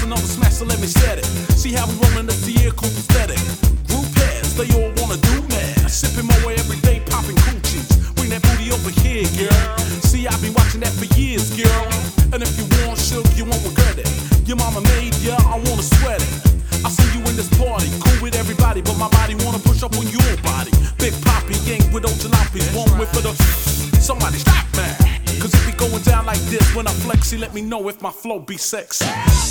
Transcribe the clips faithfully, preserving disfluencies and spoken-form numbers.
another smash, so let me set it. See how we rollin' up the air, cool aesthetic. Group heads, they all wanna do mad. Sippin' my way every day, poppin' coochies. Bring that booty over here, girl. See, I've been watching that for years, girl. And if you want sugar, you won't regret it. Your mama made ya, I wanna sweat it. I see you in this party, cool with everybody, but my body wanna push up on your body. Big Poppy, gang with old jalopies, one whip for the. Somebody stop, man. Cause if it going down like this, when I flexy, let me know if my flow be sexy.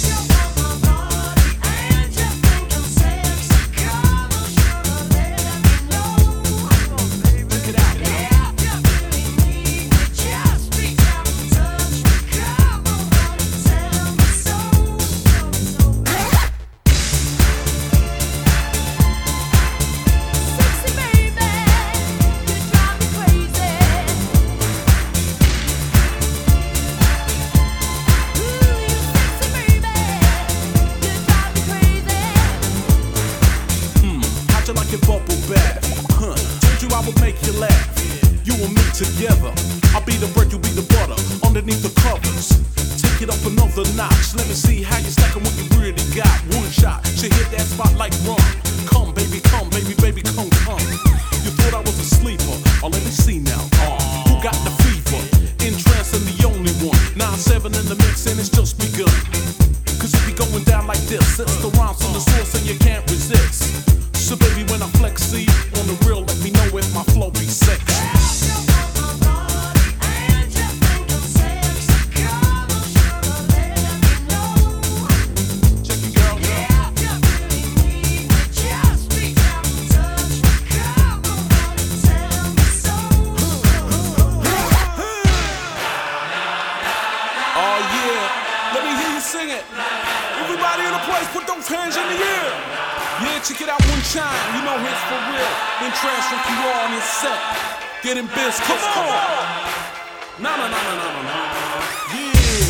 Together, I'll be the bread, you be the butter. Underneath the covers, take it up another notch. Let me see how you stackin' what you really got. One shot, should hit that spot like rum. Come, baby, come, baby, baby, come, come. You thought I was a sleeper? Oh, let me see now. Uh, who got the fever? In trance and the only one. nine seven in the mix and it's just begun. Cause it be going down like this. It's the rhymes from the source and you can't resist. So baby, when I flex, see on the real, let me know if my flow be sexy. Hands in the air. Yeah, check it out one time. You know it's for real. Then trash from P R on his set. Getting biz. Come on. No, no, no, no, no, no, no. Yeah.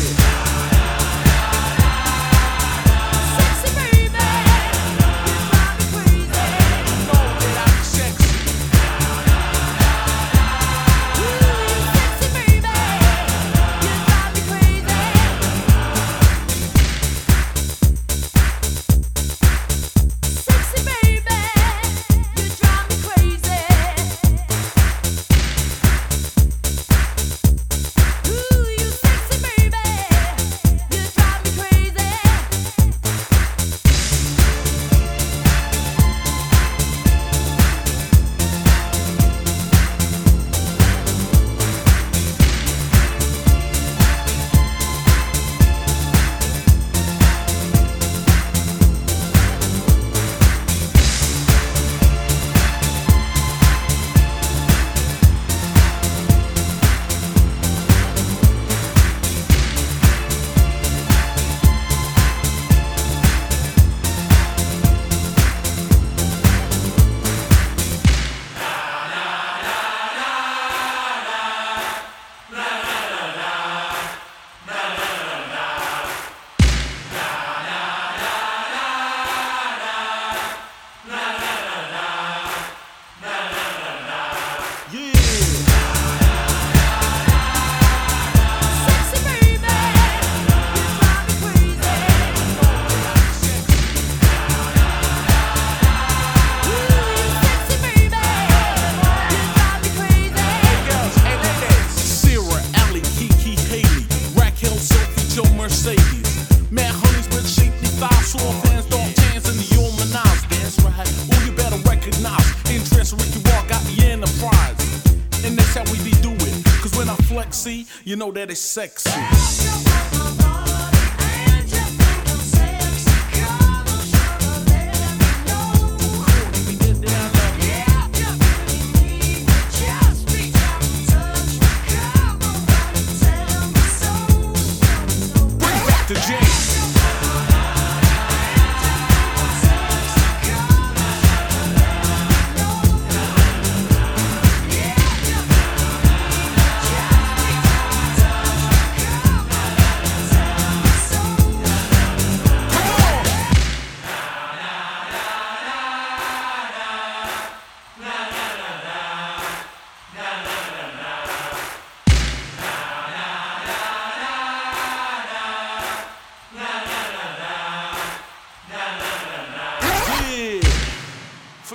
You know that it's sexy. Bring back the jam.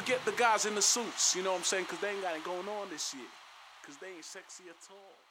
forget the guys in the suits, you know what I'm saying? Because they ain't got it going on this year. Because they ain't sexy at all.